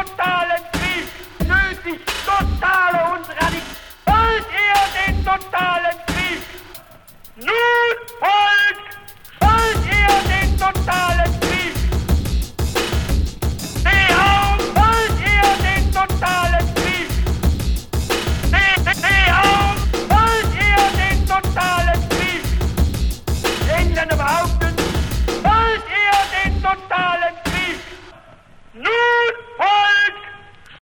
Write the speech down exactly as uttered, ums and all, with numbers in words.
totalen Krieg nötig, totale und radikale. Wollt ihr den totalen